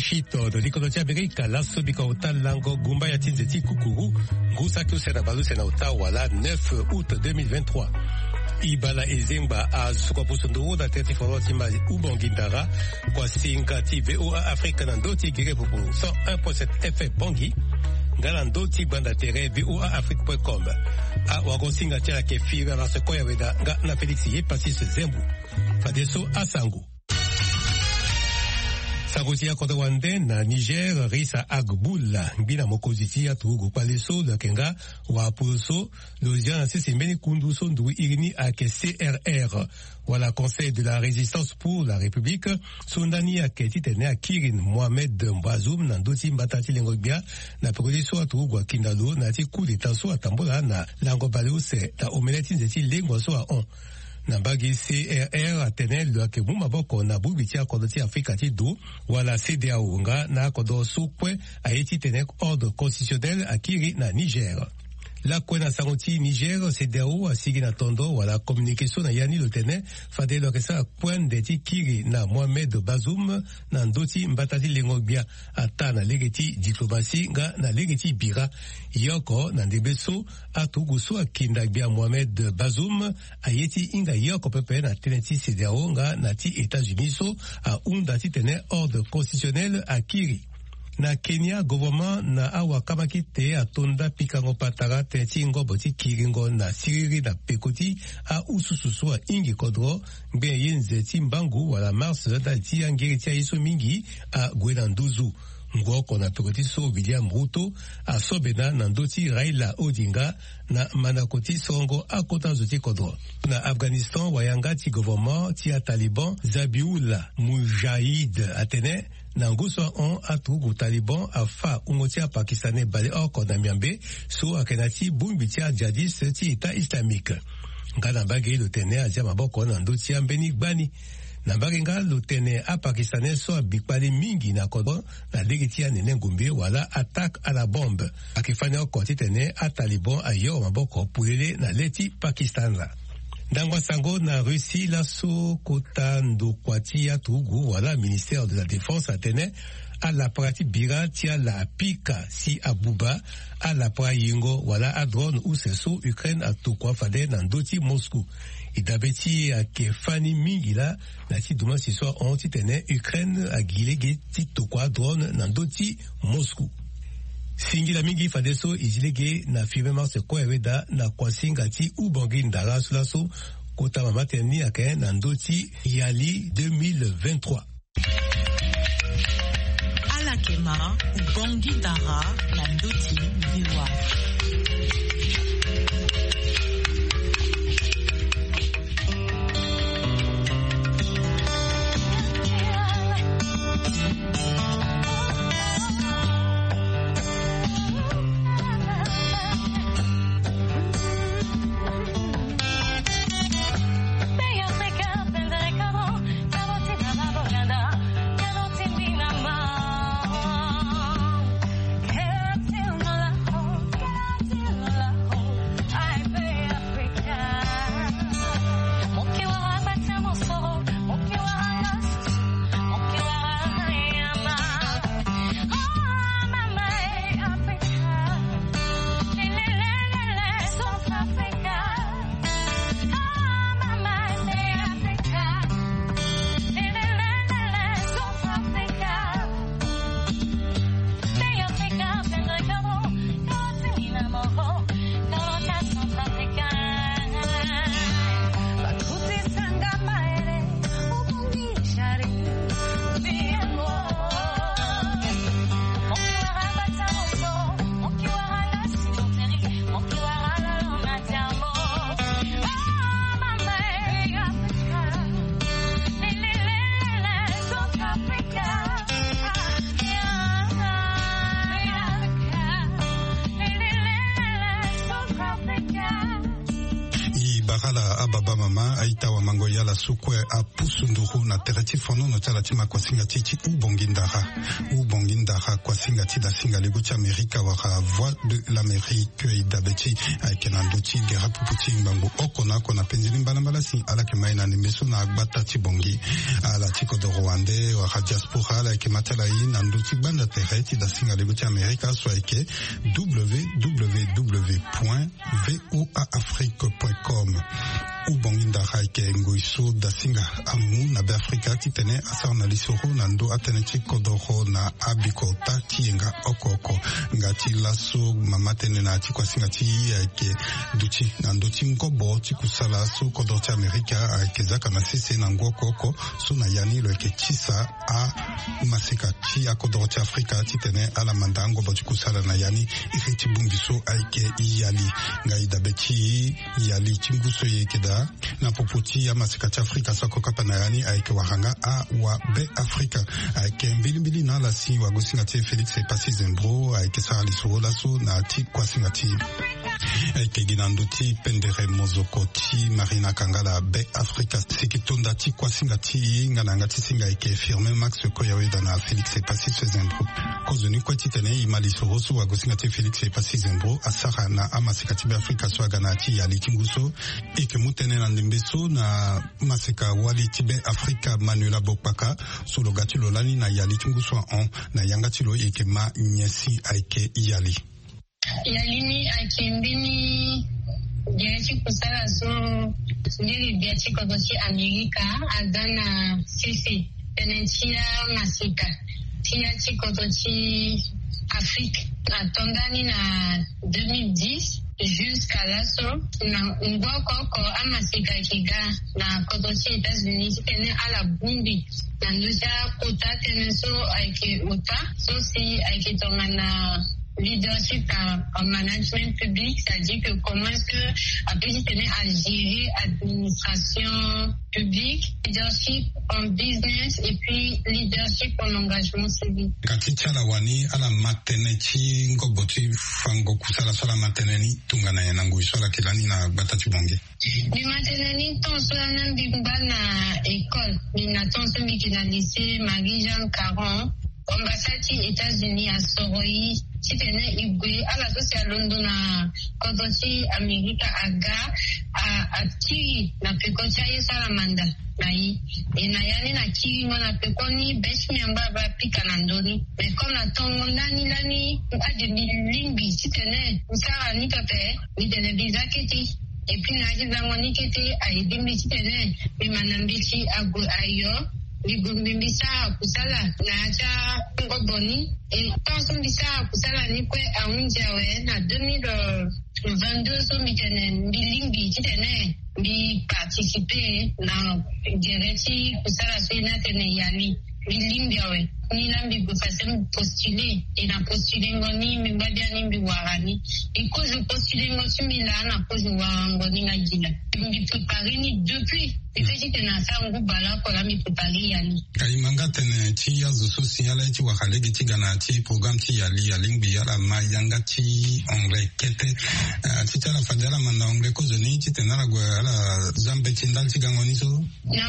Washington likolotia Amerika laso bikauta lango gumba ya tinzeti kukuru ngusa kiusena baluse na utawa la 9 août 2023. Ibala ezemba azuka pusunduru da teti forotima ubongindara kwa singati VOA Afrika na ndoti gire pupu 101.7 FM Bongi ngala ndoti banda tere voaafrique.com a wagosinga tia kefira na sekoya weda nga na Felix Yepassis Zembu fadeso asangu Sagotia Kodawande na Niger Risa Agbula Mbina Mokoziti ya Tugu Paleso la Kenga wa Pulso Lozia Sembeni Kunduso Ndu Irini Ake CRR wala Conseil de la Résistance pour la République Sondani Ake Titene Akirin Mohamed Mbazoum Nandoti Mbatati Lengobia na Progreso Atugu wa Kindalo na ti coup d'état so atambola na Langobalo se ta omeleti nzeti lengwa so a on Nambagi CRR atene lo akebu maboko na bubiti akodoti Afrika tidu wala CEDEAO nga na akodo sukwe aeti tene ordre constitutionnel akiri na Niger. La kwena sangoti Niger CEDEAO asigi na tondo wala communication na yani lo tene fade lo kesa kwen deti kiri na Mohamed Bazoum na ndoti mbatati lengobia ata na legeti diplomasi nga na legeti bira yoko na ndebeso atugusu akinda bia Mohamed Bazoum ayeti inga yoko pepe na teneti CEDEAO nga na ti États-Unis so a unda ti tene ordre constitutionnel akiri. Na Kenya gouvernement na awa kamaki te atonda pikango patara teneti ngobo ti kiringo na siriri na pekoti a usususu a ingi kodro mbe yenze ti mbangu wala mars da ti angiri ti aiso mingi a Gwenanduzu. Ngoko na pekoti so William Ruto a sobena na ndoti Raila Odinga na manakoti songo a kota zoti kodro. Na Afghanistan wayanga ti gouvernement ti a Taliban Zabiullah Mujahid atene na nguso on atugu Taliban afa ungotia Pakistanais bale oko na miambe so akenati bumbiti a jadis ti État islamique. Ngana bagei lo tene azia maboko na ndoti ambeni gbani. Na bagenga lo tene a Pakistanais so abikpali mingi na kodo na legiti ya nene ngumbi wala attaque à la bombe. Akifanya oko ti tene a Taliban ayo maboko pulele na leti Pakistan la. Dangwa sango na Russie la so kota ndokwati ya tugu wala ministère de la défense atene a la prati bira tia la pika si abuba a la pra yingo wala a drone ou seso Ukraine a tukwa fade na ndoti Moscou. Idabeti a kefani mingi la na ti duma si so on ti tene Ukraine a gilege ti tukwa drone na ndoti Moscou. Singi la mingi fadeso izilege na firme se kweweda na kwasinga ti ubongi ndara sulaso kota mamateni ake na ndoti yali 2023. Alakema ubongi ndara na ndoti viwa. aita wa mangoya la sukwe a pusunduru na tereti fono no tala tima kwa singatichi ubongindara kwa singati da singalego Amerika waka voix de l'Amérique idabeti aikenanduchi gera puputi mbangu okona kona penzini mbala si ala kemaina nimeso na batati bongi ala tiko do Rwanda wa diaspora ala kematala ina nduti banda tereti da singalego Amerika soike www.voaafrique.com ubongindara ke ngoiso da singa amu na Afrika titene asa na lisoro na ndo ateneti kodoro na abiko takienga okoko ngati laso mamatene na tikwa singati ke duchi na ndoti ngobo tikusala so kodoro Amerika ke zaka na sese na ngokoko so na yani lo ke chisa a masika ti akodoro Afrika titene ala mandango bo tikusala na yani ifeti bumbiso aike iyali ngaida beti iyali tinguso yekeda na popoti ya masika ti Afrika sako kapa na yani aike wahanga a wa be Afrika aike mbili na la si wagosinga ti Felix Epasi Zembro aike sara lisoro laso na ti kwa singa ti aike ginando ti pendere mozoko ti Marina Kangala be Afrika sikitonda ti kwa singa ti ngananga ti singa aike firme Max Koyaweda na Felix Epasi Zembro kozoni kwa ti tene ima lisoro so wagosinga ti Felix Epasi Zembro asara na amasika ti be Afrika so agana ti yali tinguso ike mutene na ndembeso na masika wali ti be Afrika Manuela Bokpaka so logati lolani na yali tinguso na yanga tilo ike ma nyesi aike yali yalini akimbini diachi kusala so ndili diachi kodoshi Amerika adana sisi tenentia masika tia chikodoshi Afrique atongani na 2010 jusqu'à l'assaut na ngoko amasika kiga na kodoshi États-Unis tene ala bumbi na nduja kota tene so aike uta so si aike tongana leadership en management public, c'est-à-dire que comment est-ce que après tenir à gérer administration publique, leadership en business et puis leadership en engagement civique. Katika la wani ala mateneti ngoboti fango kusala sala mateneni tungana ya nangu isola kilani na batati bonge. Ni mateneni tonso na bimba na école, ni na tonso mikina lycée Marie-Jeanne Caron. Ambasati États-Unis a Soroi, Titene Igwe, à la société London na Kodochi Amerika aga a Kiri na Pekocha Salamanda nai e na yani na Kiri na Pekoni best member ba pika nandoni mais comme na tongo lani a de limbi Titene usara ni kape ni de bizaketi et puis na jiza monikete a idimbi Titene mi manambishi ago ayo Libumbisa kusala na acha ngoboni et tant mbisa kusala ni kwe aunjawe na 2022 so mitene bilimbi titene bi participer na gereti kusala so ina tene yali bilimbi awe ni lambi gufasem postuler et na postuler ngoni mbadia ni mbiwarani et cause de postuler ngoti milana cause ngoni ngajila mbi préparer ni depuis ifeji tena sangu bala kola mi préparer yani kaimanga tene ti yazo social ti wakalegi ti gana ti program ti yali yalingbi yala mayanga ti anglais kete ti tala fadela manda anglais cause ni ti tena la ala zambe ti ndal ti gangoni so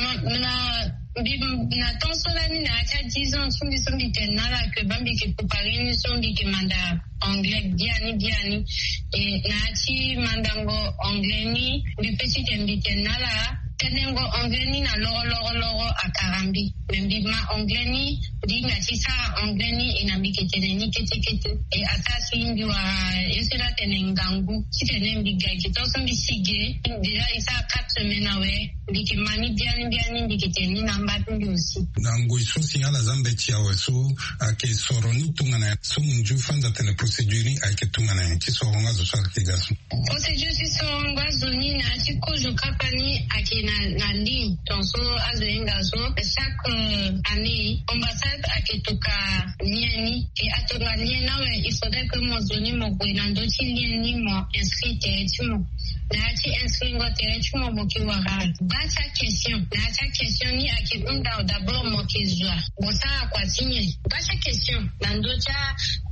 na tonsolani na acha 10 ans sombi tena la que bambi ke préparer ni sombi ke manda anglais biani et na ti mandango anglais ni bi petit tembi tena la tenengo anglais ni na loro akarambi mbima anglais ni dinga tisa anglais ni inambike teneni kete e asasi ndi wa yesera tenengangu titenembi gaji tosombi sige déjà isa 4 semaines awe ndike mani biani ndike teni namba ndi aussi nango isusi ala zambe tia weso ake soroni tungana so munju fanza tele procedure ake tungana ti soronga zo sa kigasu procedure si soronga zoni na ti kojo kapani ake na ligne tonso azoenga so chaque année ambassade aketoka lieni et atoka liena we il faudrait que mon zoni mo gwinando ti lieni mo inscrit timo na ti inscrit ngo timo mo ki wara bacha question ni akibunda d'abord mo kezwa bosa kwa tinye bacha question nando cha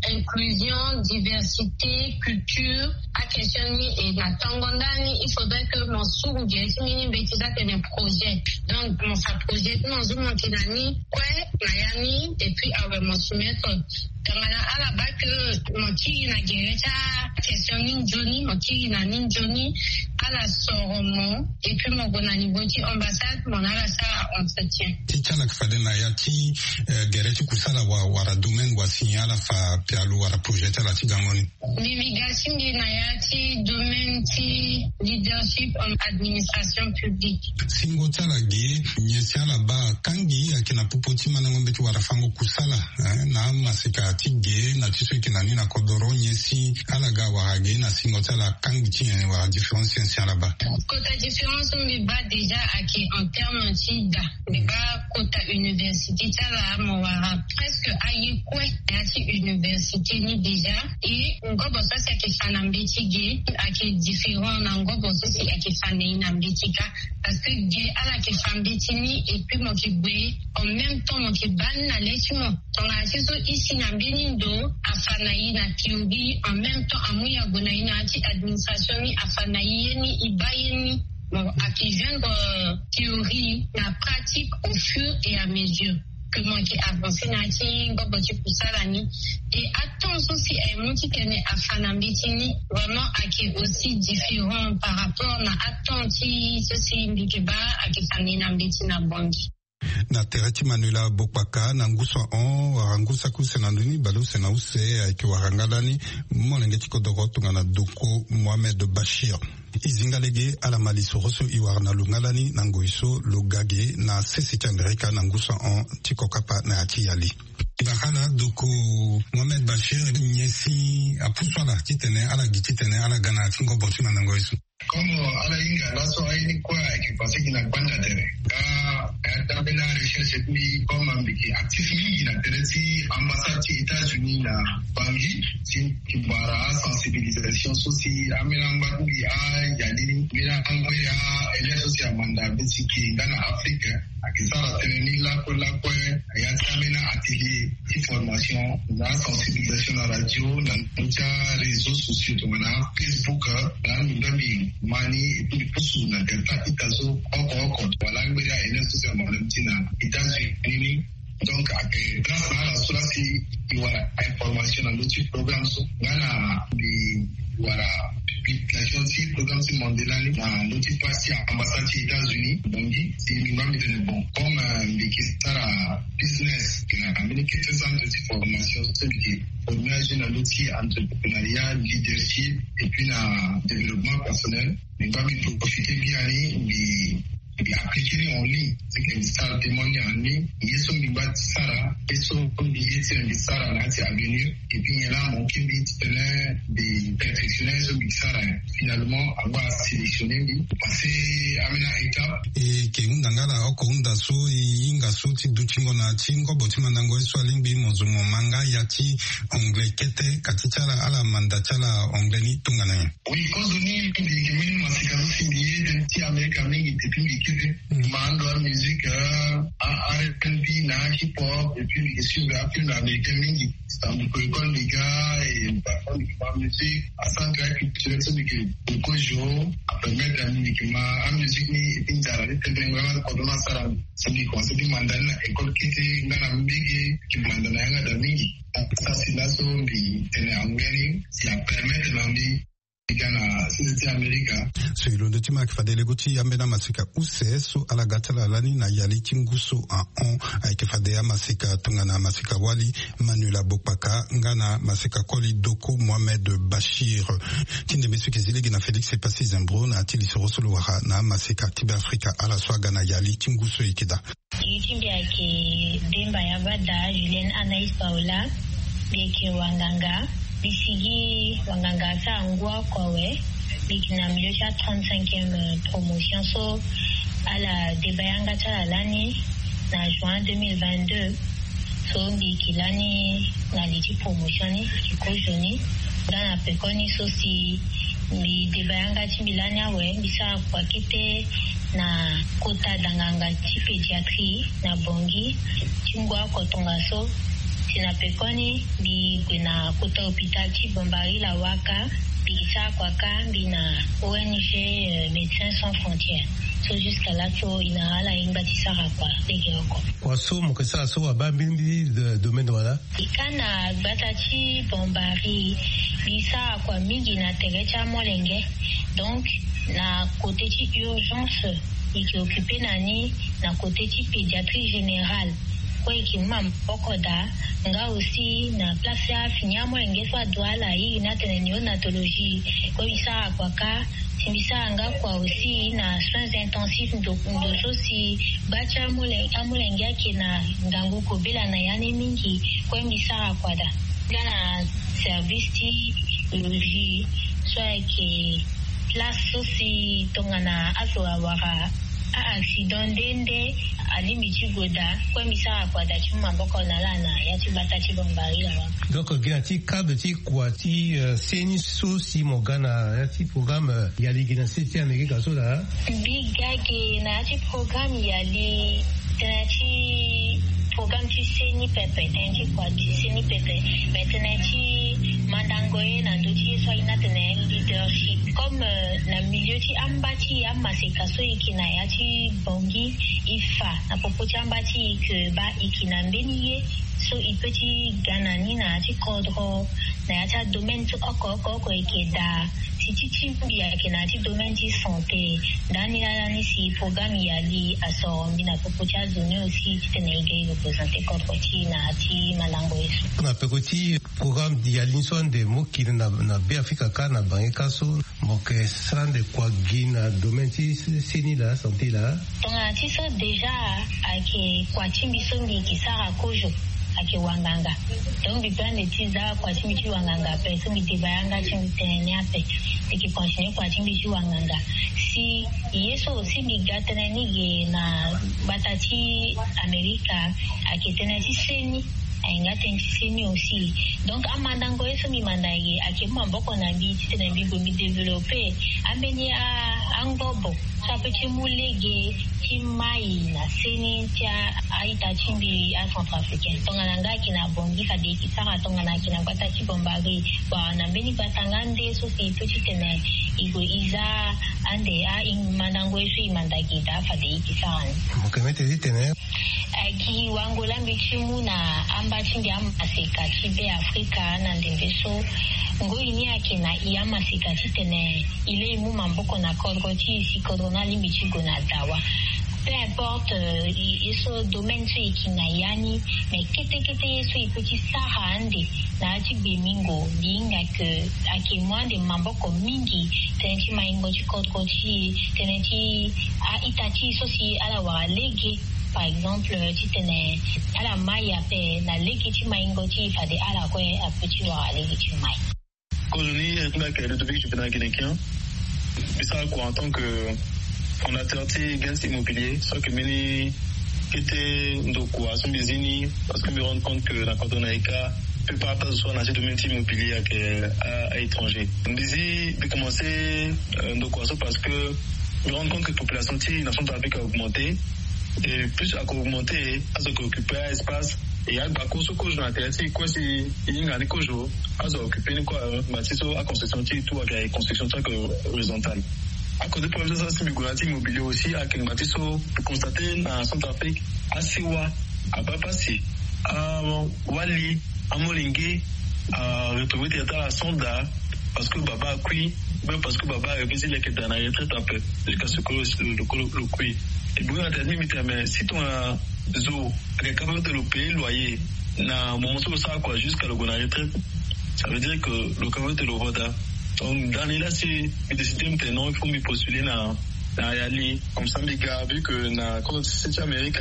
inclusion, diversité, culture, à questionner et la tangondani, il faudrait que mon sourd mini bêtisa que des projets. Donc, mon sa projet, mon zoom kinani, quoi, mayani, et puis avec mon soumettre. Kamala à la base que mon kiri na guerre, questionning Johnny, mon kiri na Johnny, à la Soromon, et puis mon bonani boti ambassade, mon ala ça entretien. Tichana kfadena yati gereti kusala wara domaine wa signala fa pialu wara projet la tigangoni. Navigation na yati domaine ti leadership en administration publique. Singo tala ge nyesiala ba kangi akina pupoti manangombe ti wara fango kusala na masika tige na tiso kinani na kodoro nyesi alaga wahage na singo tala kangi ti wa différence siala ba. Kota différence mi ba déjà aki en termes tida mi ba kota université tala mo wara presque aye kwe yati université ni déjà et ngobo ça c'est que fanambeti ge aki différent na ngobo ça c'est aki fanei na mbetika parce que ge ala ke fambeti ni et puis mo ki bwe en même temps mo ki ban na lesimo ton asiso ici na binindo afanai na théorie en même temps amuya gonaina ati administration ni afanai ni ibayeni bon aki vendre théorie la pratique au fur et à mesure que moi qui avance nati ngobo ti kusalani et attention aussi et monti kene afanambitini vraiment aki aussi différent par rapport na attention ceci mbikeba aki fanina mbitina bondi na tereti Manuela Bokpaka na ngusa on warangusa kusenanduni balu senause aiki warangalani molenge chikodoro tungana doko Mohamed Bashir izingalege ala maliso roso iwarna lungalani na ngoiso lugage na sesi chandereka na ngusa on tikokapa na atiyali ibakala doko Mohamed Bashir nyesi apuswala titene ala gititene ala gana tingo botima na ngoiso como ala inga laso aini kwa qui pensait qu'il n'a pas d'intérêt dans la recherche puis comme ambiki activement na tereti ambassade des États-Unis na Bangui si qui bara sensibilisation sociale amelamba bi a yali bila angwera ele social manda bisiki ngana Afrique akisara teneni la kwa ya tamena atelier information na sensibilisation na radio na réseaux sociaux na Facebook na ndami mani pusu na delta itazo oko wala ngwera ele social manda États-Unis. Donc, grâce à la source, il y a information dans notre programme. Il y a publication de programme mondial dans notre partie ambassade des États-Unis. Donc, c'est une bon. Comme les business, qui a amené quelques centres de formation, c'est qui formation dans l'outil entrepreneuriat, leadership et puis dans développement personnel. Nous allons profiter bien et appliquer en ligne, c'est que ça témoigne en ligne, il y a son bibat Sara, et son billet de Sara là, c'est à venir, et puis il y a là mon kibit des perfectionneurs sur Sara, finalement, avoir sélectionné, passer à une étape. Et qui est un oko undaso, ingaso, ti duchingo na chingo, botimandango, swalingbi, mozumo manga, yati, anglais, kete, katichala, ala mandachala, anglais, ni tungana. Oui, quand on est les masikazo simbié, d'un petit américain, et puis mando a musique R&B na hip hop et puis les sur la film américain mingi c'est un peu comme les gars et parfois les musique à centre culturel c'est que beaucoup jour à permettre la musique ma musique ni et puis ça la tête vraiment quand on a ça c'est du concept du mandana école qui est dans la musique qui mandana yanga da mingi ça c'est là so bi tene angeni ça permet l'andi Ghana, c'est America. Sur le document qui fait des légoti, Yamena Masika Useso, à la Gatala Lani, na Yali Kinguso, à on, avec Fadea Masika Tungana Masika Wali, Manuela Bokpaka, Ngana Masika Koli Doko, Mohamed Bashir. Tinde Messu Kezile, Gina Félix et Passi Zembro, na Tili Sorosoloara, na Masika Tibe Africa, à la soie Gana Yali, Kinguso Ikeda. Yitimbi ake Demba Yabada, Julien Anaïs Paola, Beke Wanganga. Bisigi Wanganga Angwa Kwawe, Bikina Miliocha 35e promotion, so à la Debayanga Talalani, na juin 2022, so Bikilani, na liti promotion, Kiko Joni, dans la Pekoni, so si Debayanga Timbilania, we, Bisa Kwakete, na Kota Danganga Pédiatrie, na Bongi, Tingwa Kotongaso, sinapekoni bi kuna kuta hospital ti bombari la waka bikisa kwaka bina ONG Médecins Sans Frontières. So jusqu'à là so inala ingbatisa kwa tegeko. Kwa so mokesa so abambindi de domaine wala. Ikana batati bombari bisa kwa mingi na terecha molenge. Donc na côté ti urgence qui occupé nani na côté ti pédiatrie générale. Kwa ikimam pokoda nga aussi na place ya finyamo engeswa douala hii na neonatologie kwa bisa kwa ka simbisa anga kwa aussi na soins intensifs ndoso si bacha amulenge yake na ngangu kobela na yani mingi kwa mbisa kwa da na service ti urologie soit que place aussi tongana azoa wara a accident dende alimichi goda kwa misa kwa da chuma boko na lana ya tibata chibombari la waka. Donc gina ti cadre ti kwa ti seni so si mogana ya ti programme ya li gina seti Amerika so da. Bigage na ti programme ya li ti programme ti seni pepe tenji kwa ti seni pepe maintenant ti mandangoe na ndoti so ina tene leadership comme na milieu ti ambati amaseka so ikina ya ti bongi ifa na popoti ambati ke ba ikina mbeniye so ipeti ganani na ti kodro na ya ta domaine tu oko ikeda titi ya kina ti domaine ti santé dani si programme ya li aso mbina popoti azoni aussi ti tene ige représenter kodro ti na ti mandangoe so na pekoti programme ya linso de mokili na be Afrika ka na bange kaso moke sande kwa gina domaine ti seni la santé la tonga ti so déjà ake kwa chimbiso mbi kisara kojo ake wanganga donc bipande ti za kwa chimbi ti wanganga pe so mbi te bayanga chimbi tene ape eke continue kwa chimbi ti wanganga si yeso si mbi gatene nige na batati Amerika ake tene ti seni ainga tentisini aussi donc amandango eso mi mandaye akema mboko na bi tena bi bombi développer ambeni a angobo sa petit mulege timai na seni tia aita chimbi a centrafricain tonga nanga kina bongi kade kisara tonga na kina bata chibombari ba na beni batangande so si petit tena igo iza ande a mandango eso imandagi da fade kisara mokemete tena ki wangola mbichimu na ambachindi amaseka chibe Afrika na ndembeso ngoini yake na iyamaseka chitene ile imu mamboko na kodroti si kodronali mbichigo na dawa peu importe yeso domaine so ikina yani mais kete yeso ipeti saha ande na ati bemingo binga ke ake mwande mamboko mingi teneti maingo chikodroti teneti a itachi so si ala wa lege. Par exemple, tu tenais à la maille à paix, la légitimité il fallait à la quoi à petit voir la légitimité. Colonie est là que le début du Bénin guinéen. Mais ça quoi en tant que fondateur de gains immobiliers, soit que meni qui était donc quoi son bizini parce que me rendre compte que la Cotonaïka peut pas soit dans ce domaine immobilier à étranger. On disait de commencer donc quoi parce que me rendre compte que la population de la Centrafrique a augmenté. Et plus à augmenter, à ce qu'occuper l'espace, et à bakoso ko na tete quoi si inga ni kojo à ce occuper quoi bâtiment à construction tout à construction horizontale. À côté de problème ça c'est migration immobilier aussi à quel bâtiment constater dans Centrafrique à Siwa à Bapasi à Wali à Molingue à retrouver des états à Sonda parce que Baba a cuit même parce que Baba a visité les dans la retraite un peu jusqu'à ce que le cuit. Et bien, mais si tu as zo, capable de le payer loyer, na moment où ça quoi jusqu'à le retraite, ça veut dire que le capable de le voter. Donc dans les là si décidé maintenant il faut me postuler na Yali comme ça les gars vu que na quand c'est Amérique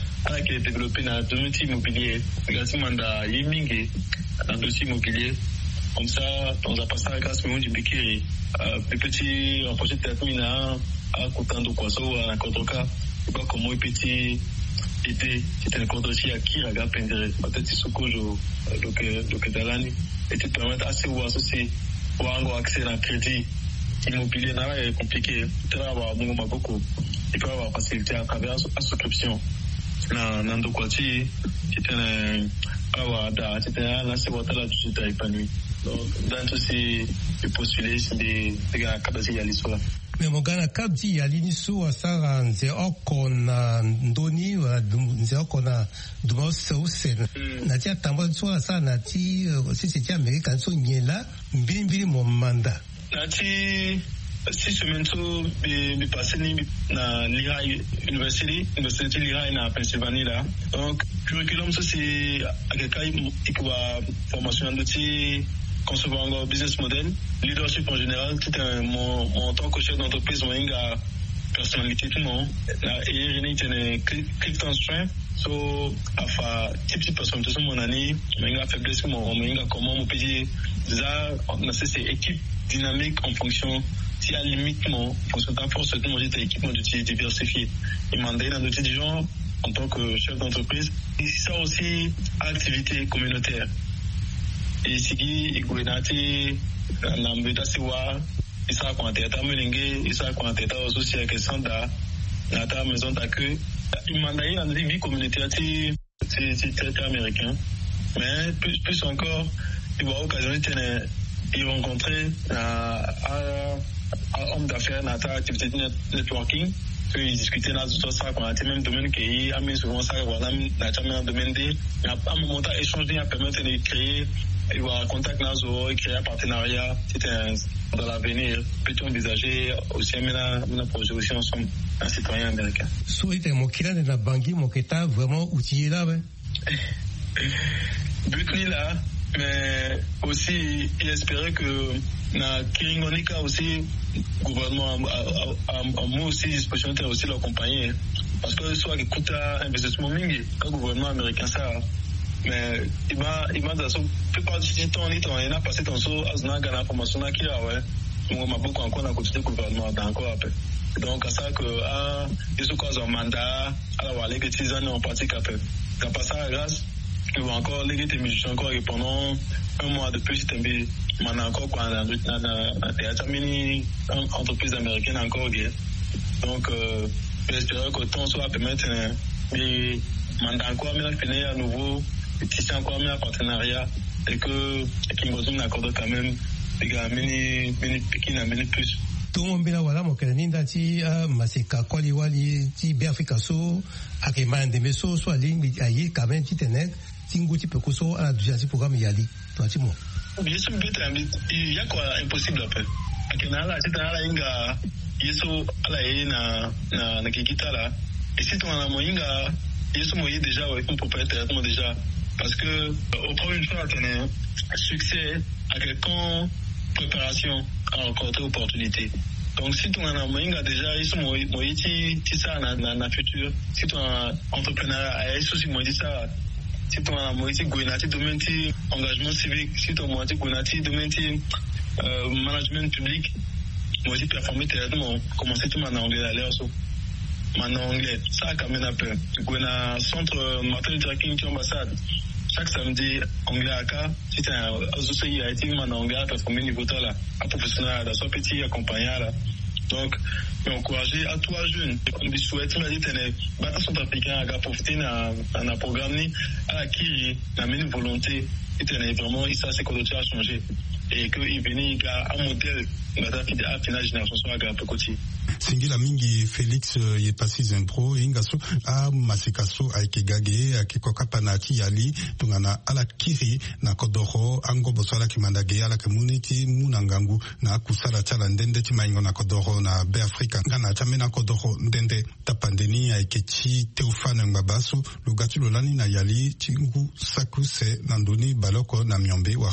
à qui est développé na domaine immobilier, grâce à Yiming dans dossier immobilier. Comme ça, dans un passage grâce au du Bikiri, les petits projets de terminal à Koutan de Kwaso, à Kotoka, et pas comment les petits étaient, c'était un compte aussi à qui la gape pendrait, peut-être sous Kojo, donc Dalani, et te permettre assez ou associer, pour avoir accès à un crédit immobilier, n'est pas compliqué, il peut avoir beaucoup, il peut avoir facilité à travers la souscription. Nando Kwati, qui était Voilà, c'était là, c'est what là, tout est épanoui. Donc, dans tous ces postulés, c'est des gars qui y aller sur là. Mais mon gars, quand il y a l'initiative à ça, c'est qu'on a donné, c'est qu'on a demandé ça aussi. Natia tambon soit ça, nati, si c'était américain, so n'y là, bien mon mandat. Nati, si je me passe na Lehigh University Lehigh na Pennsylvanie là. Donc, curriculum ça c'est à quelqu'un qui va formation d'outils. Concevoir un business model, leadership en général, mon tant que chef d'entreprise, moi, il y a personnalité tout le monde. Et il y a Clifton Strength, so, à type personne, tout mon année, il y a faiblesse, il y a comment on peut dire, ça, c'est équipe dynamique en fonction, si à limite, en fonction de ta force, tout le monde est équipement d'outils diversifiés. Il m'a donné un outil du genre, en tant que chef d'entreprise, et ça aussi, activité communautaire. Et si iguenati na mbeta siwa isa kwa teta melenge isa kwa teta aussi avec sanda na ta maison d'accueil il m'a donné une vie communautaire c'est très américain mais plus encore il va occasionner de rencontrer un homme d'affaires dans ta activité de networking puis discuter dans tout ça quand on même domaine qui a mis souvent ça voilà na jamais domaine de à un moment échanger à permettre de créer il va contact Nazo et créer un partenariat dans l'avenir. Peut-on envisager aussi un projet aussi ensemble, un citoyen américain? Soit mon client de la Bangui, mon état vraiment outillé là, ouais. But là, mais aussi espérer que na Kiringonika aussi gouvernement a moi aussi disposition de aussi l'accompagner parce que soit écoute investissement mingi, le gouvernement américain ça. Mais il m'a dans la plupart du temps il a passé dans son azna gana formation qui là ouais on m'a beaucoup encore à côté du gouvernement encore après donc à ça que ils sont quoi un mandat alors les citoyens en pratique après quand pas ça grâce ils vont encore les musiciens encore et pendant un mois de plus il m'en a encore quoi dans théâtre mini entreprise américaine encore donc j'espère que temps soit permettre mais mandat encore mais finir à nouveau si c'est encore un partenariat et que Kingozoom accorde quand même des gars mini plus. Tout le monde là voilà mon candidat ti masika kwali wali ti Afrika so akemande meso so ligne ayi quand même ti tenek tinguti pekoso à déjà ce programme yali toi tu moi. Bien sûr il y a quoi impossible après. Akenala ti tala inga yeso ala yena na kikita là et si ton amoinga yeso moyi déjà avec un propriétaire déjà. Parce que au premier fois, tu as un succès à quelqu'un préparation à rencontrer opportunité. Donc si tu as un moyen déjà, ils sont moyens ça dans la future. Si tu as un entrepreneur, ils sont aussi moyens ça. Si tu as un moyen de domaine engagement civique, si tu as un moyen de domaine management public, moyen de performer tellement, commencer tout en anglais à l'air so. Maintenant anglais, ça quand même un peu. Tu as un centre matériel tracking qui ambassade. Chaque samedi, anglais à cas, si tu as un IT en anglais, tu as formé niveau là, un professionnel, à soit petit, accompagné là. Donc, encourager à toi jeune, on souhaite, on a dit, tu son africain à profiter dans un programme, à qui il a une volonté, et vraiment, ça, c'est qu'on doit changer. Et qu'il vienne un modèle, à finale génération, soit à côté. Singila mingi Félix ye passé impro ingaso a masikaso aikegage akikoka panati yali tungana ala kiri na kodoro ango bosala kimandage ala community munangangu na kusala chala ndende timaingo na kodoro na be Afrika ngana chamena kodoro ndende tapandeni aikechi Teofane Ngabaso lugatu lolani na yali tingu sakuse nandoni baloko na miombe wa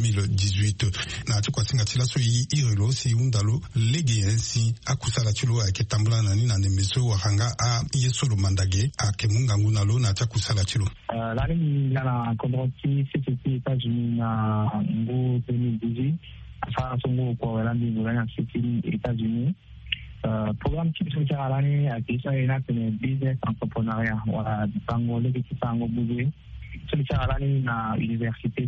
2018 na tikwa singa tilaso yi irelo si undalo lege ainsi akusala chulo ake tambula nani na nemeso wahanga a yesolo mandage ake mungangu nalo na cha kusala chulo lani na kodroti CCT États-Unis na ngo 2018 asa songo kwa welandi nguranya CCT États-Unis programme qui se fait à l'année à qui ça est là c'est business entrepreneuriat voilà tango le qui tango bouger se fait à l'année na université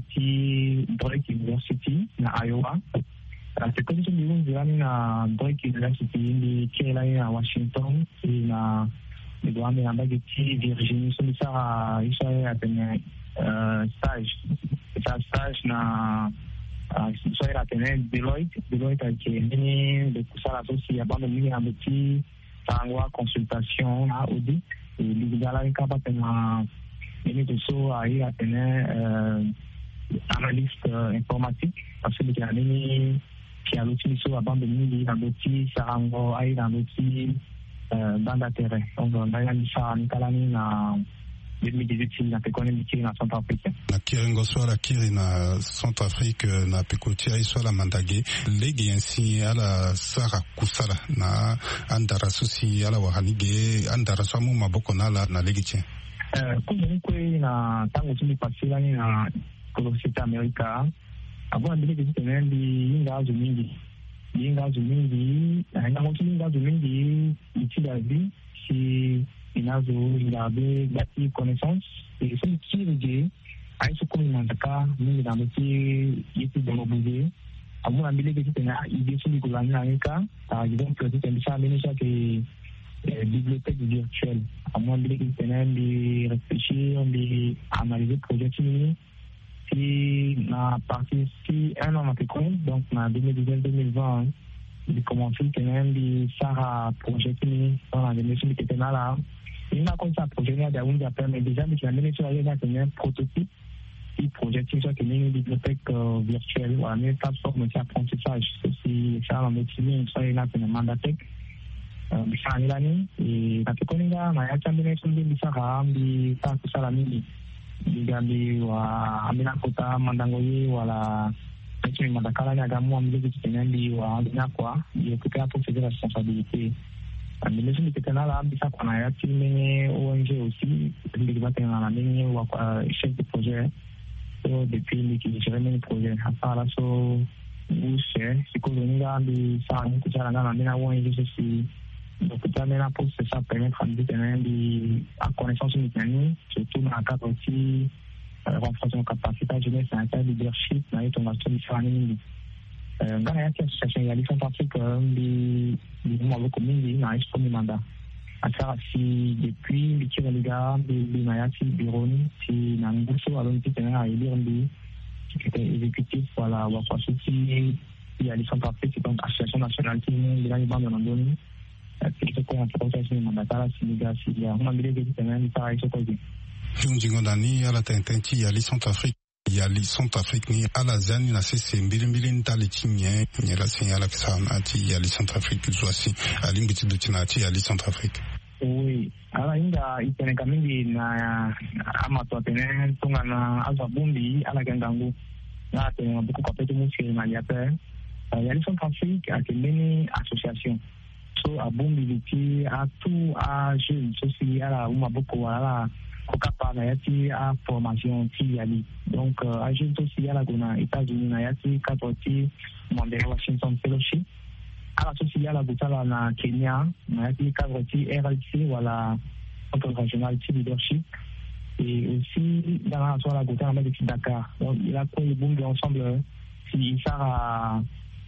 Drake University na Iowa. C'est comme si nous avons na Drake University qui est là à Washington et na nous avons un bagage Virginie. C'est ça, il s'est atteint stage na soit la tenue Deloitte qui est venu de tout ça aussi abandon mingi na petit tangwa consultation na audit et ligala nkapa tena ini tuso ai la tenue analyste informatique parce que il y a nini qui a l'utilisation abandon mingi na petit sarango ai na petit dans l'intérêt donc on a mis ça en calani na 2018 na économique na Centrafrique na kirengo swala kiri na Centrafrique na pekotia swala mandage legi yansi ala sara kusala na andara susi ala wahanige andara swamu maboko nala na legi che kuzuni kwe na tango tumi pasilani na kolosita Amerika abo ndile kizitenendi ingazo mingi na ingazo mingi itilazi si inazo regarder bâtir connaissance et c'est qui regarde à ce qu'on demande cas nous dans le petit ici dans le budget à mon avis les petites idées sur le gouvernement par exemple c'est un ça mais ça que bibliothèque virtuelle à mon avis les petites réfléchir les analyser projet si na partie si un an après donc na 2019-2020 il commence quand même les Sarah projet dans la mission qui était là. Il m'a comme ça projet là d'avoir d'appel mais déjà mais la mission là c'est un prototype qui projette sur que une bibliothèque virtuelle ou une plateforme d'apprentissage c'est ça on utilise ça là c'est un mandatec bisa nilani et na tukoninga na ya chambene sundi bisa hambi ta kusala mingi digambi wa amina kota mandangoyi wala lakini madakala ni agamua mjezi kitenyendi wa nyakwa ndiyo kutea hapo kujela responsabilité ndimesu nikitena la ambisa kwa na yati menye ONG aussi ndikibate na menye wa chef de projet so depuis nikijere menye projet hapala so use sikozoninga ambi saa nikujala na mena ONG aussi donc kutamena pour ça permettre à ndikitenendi à connaissance mitani surtout na cadre aussi renforcer nos capacités jeunesse et un leadership na yetu ngasoni sana mingi ngana yake association ya Centrafrique ndi maboko mingi na expomi manda asa si depuis likira liga ndi na yati bironi si na nguso alonti tena élire ndi qui était exécutif voilà wa kwa suti ya Centrafrique donc association nationale qui ndi na bando na ndoni c'est quoi en fait c'est manda tala si liga si ya on m'a dit que tena ni para iso koji Junjingo ndani ala tententi ya Centrafrique ni ala zani na sisi mbili ntali chinye nyela sinyala kisana ati ya Centrafrique zoasi alimbiti dutina ati ya Centrafrique oui ala inga iteneka mingi na ama tuatene tunga na azwa bumbi ala gangangu na tena buku kwa petu musi na liape ya Centrafrique a kembeni association so a bumbi viti a tout a jeune so si ala umaboko wala kokapa na yati a formation ti yali donc agent aussi à la gona États-Unis na yati katoti membre Washington Fellowship ala aussi à la gutala na Kenya na yati katoti RLC wala centre régional ti leadership et aussi dans la soirée la gutala de Dakar donc il a pris le boom de ensemble si ça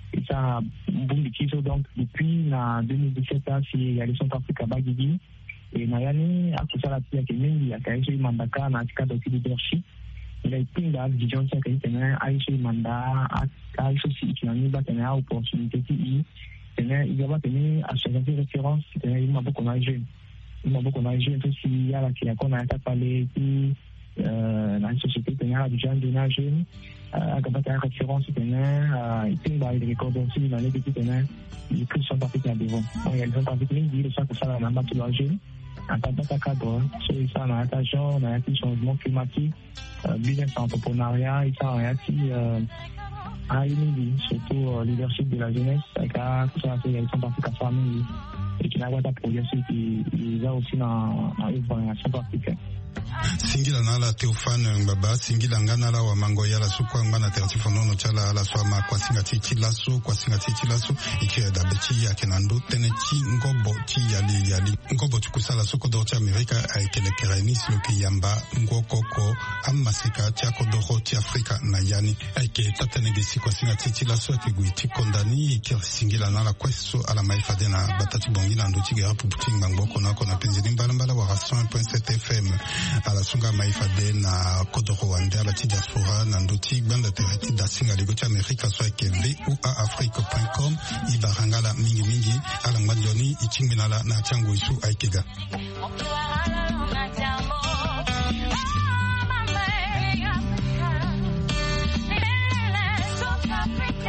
boom de donc depuis na 2017 si ya les Centrafrique Bagidi et Mayani a tout ça la pia Kenya a kaisha mandaka na tika de leadership il a été dans la vision ça que tena aisha manda aisha si kinani ba tena opportunité qui tena il va tenir à chaque référence tena il m'a beaucoup naje aussi ya la kia kona ta parler qui la société tena du jeune de naje a gabata référence tena il était dans les records aussi dans les petits tena il plus sont africains devant il y a des africains qui disent ça que ça la namba tout la jeune en tant que cadre sur ça na ta genre na yati changement climatique business entrepreneuriat et ça yati a une surtout leadership de la jeunesse avec tout ça c'est ils sont partis à famille et qui n'a pas de projet qui il va aussi dans la Centrafrique singila nala Teofane Mbaba singila ngana la wa mango yala sukwa ngana teratifu nono chala ala swama kwa singati chilaso iki da beti ya kenando tenechi ngobo chi yali ngobo tukusala soko do cha Amerika aikele kerenis loki yamba ngokoko amasika chako doho chi Afrika na yani aike tatenegesi kwa singati chilaso kiguiti kondani iki singila nala kweso ala maifadena batati bongina ndo chigera puputi ngangoko nako na penzini mbala wa 100.7 FM ala sunga maifade na kodoro wande ala ti diaspora na ndoti gbanda tereti da singa ligo ti Amerika so ke voaafrique.com ibarangala mingi ala ngbanjoni ichingminala na chango isu aikega.